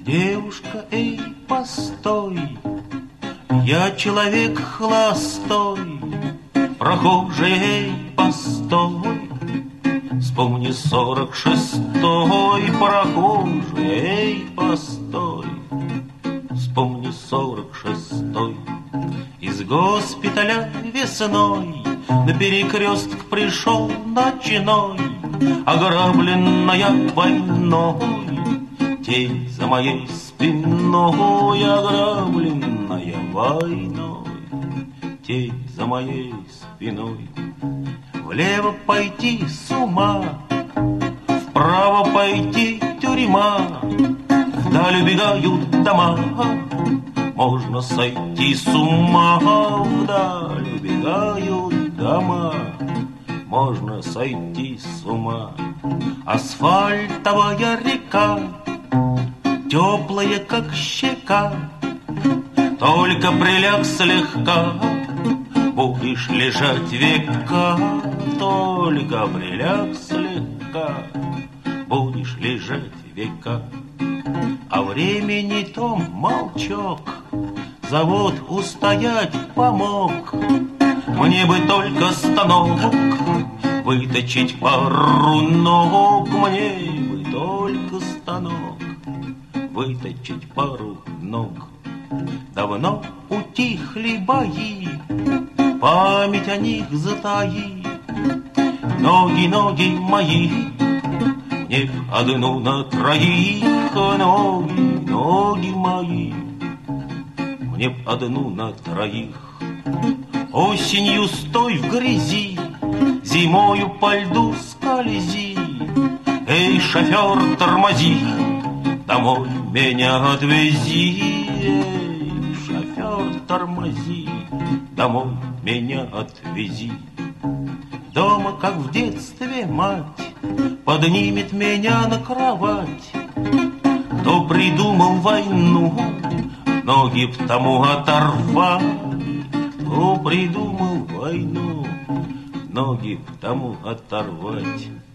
Девушка, эй, постой, я человек холостой. Прохожий, эй, постой, вспомни 46-й. Прохожий, эй, постой, вспомни 46-й. Из госпиталя весной на перекресток пришел ночной, ограбленная войной. Тень за моей спиной, ограбленная войной. Тень за моей спиной. Влево пойти с ума, вправо пойти тюрьма. Вдаль убегают дома, можно сойти с ума. Вдаль убегают дома, можно сойти с ума. Асфальтовая река, теплая, как щека, только приляг слегка, будешь лежать века. Только приляг слегка, будешь лежать века. А времени том молчок, завод устоять помог. Мне бы только станок, выточить пару ног. Мне бы только станок, выточить пару ног. Давно утихли бои, память о них затаи. Ноги, ноги мои, мне б одну на троих. Ноги, ноги мои, мне б одну на троих. Осенью стой в грязи, зимою по льду скользи. Эй, шофер, тормози, домой меня отвези. Эй, шофер, тормози, домой меня отвези. Дома, как в детстве, мать поднимет меня на кровать. Кто придумал войну, ноги б тому оторвать. Кто придумал войну, ноги б тому оторвать.